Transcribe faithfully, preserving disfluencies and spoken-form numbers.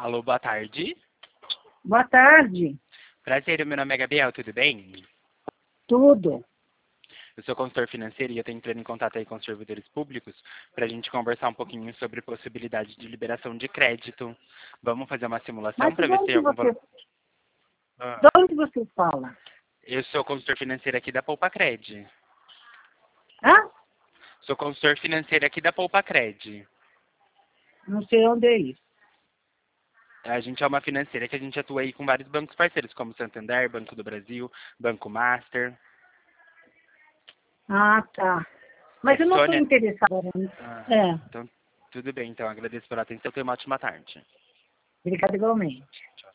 Alô, boa tarde. Boa tarde. Prazer, meu nome é Gabriel, tudo bem? Tudo. Eu sou consultor financeiro e eu estou entrando em contato aí com os servidores públicos para a gente conversar um pouquinho sobre possibilidade de liberação de crédito. Vamos fazer uma simulação Mas para de ver se tem onde algum você, valor. Ah, de onde você fala? eu sou consultor financeiro aqui da Poupa Cred. Hã? Sou consultor financeiro aqui da Poupa Cred. Não sei onde é isso. A gente é uma financeira que a gente atua aí com vários bancos parceiros, como Santander, Banco do Brasil, Banco Master. Ah, tá. Mas É eu não estou Sônia? interessada. Ah, É, então, tudo bem, então. Agradeço pela atenção. Tenha uma ótima tarde. obrigada igualmente. Tchau.